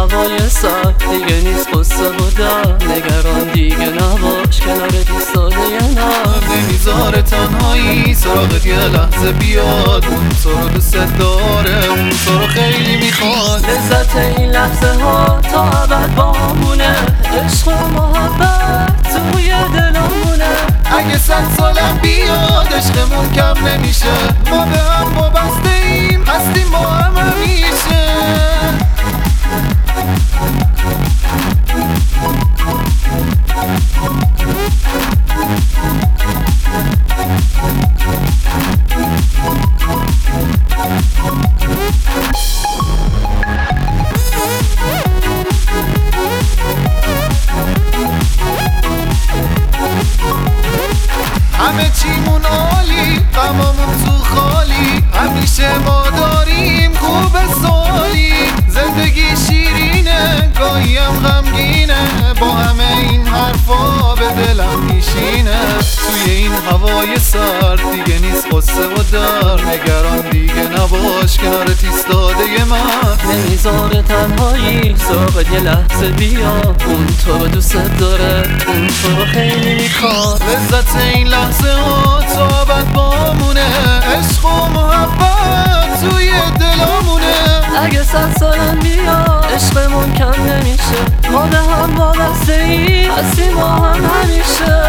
هوای سر دیگه نیست قصه و در نگران دیگه نباش کنارت ایستاده نه نمیذاره تنهایی سراغت یه لحظه بیاد اون تو رو دوست داره اون تو رو خیلی میخواد لذت این لحظه ها تا ابد بامونه عشق و محبت توی دلمونه اگه 100 سالم بیاد عشقمون کم نمیشه ما به هم وابسته ایم هستیم با هم همیشه همه چیمون عالی غمامون تو خالی همیشه ما داریم خوب سالی زندگی شیرینه گاهی هم غمگینه با همه این حرفا به دلم میشینه توی این هوای سرد دیگه نیست قصه و در نگران دیگه نباش کنارت ایستاده من نمیذاره تنهایی سراغت یه لحظه بیا اون تو رو دوست داره اون تو رو خیلی میخواد لذت این لحظه ها تا ابد بامونه عشق و محبت توی دلامونه اگه 100 سالم بیا عشقمون کم نمیشه ما به هم وابسته ایم هستیم با هم همیشه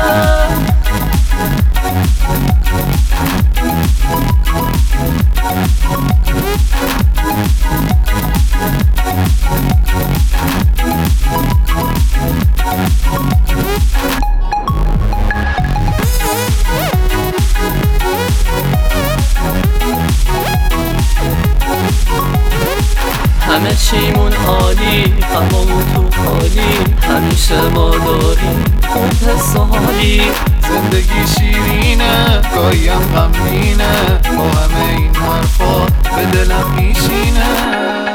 همه چیمون عالی غمامون تو خالی همیشه ما داریم خوب حس و حالی زندگی شیرینه گاهی هم غمگینه با همه این حرفا به دلم میشینه